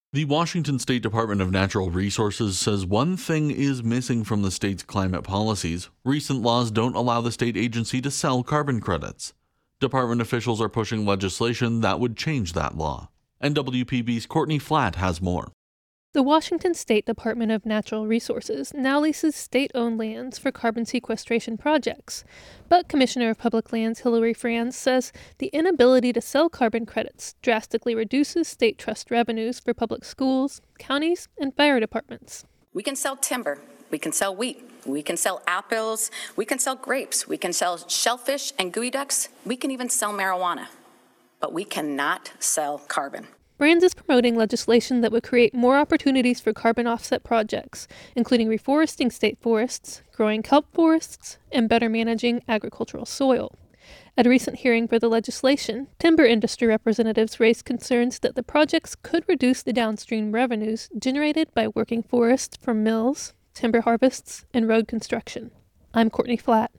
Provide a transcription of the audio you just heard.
The Washington State Department of Natural Resources says one thing is missing from the state's climate policies. Recent laws don't allow the state agency to sell carbon credits. Department officials are pushing legislation that would change that law. NWPB's Courtney Flatt has more. The Washington State Department of Natural Resources now leases state-owned lands for carbon sequestration projects. But Commissioner of Public Lands Hillary Franz says the inability to sell carbon credits drastically reduces state trust revenues for public schools, counties, and fire departments. We can sell timber, we can sell wheat, we can sell apples, we can sell grapes, we can sell shellfish and geoducks, we can even sell marijuana. But we cannot sell carbon. Franz is promoting legislation that would create more opportunities for carbon offset projects, including reforesting state forests, growing kelp forests, and better managing agricultural soil. At a recent hearing for the legislation, timber industry representatives raised concerns that the projects could reduce the downstream revenues generated by working forests from mills, timber harvests, and road construction. I'm Courtney Flatt.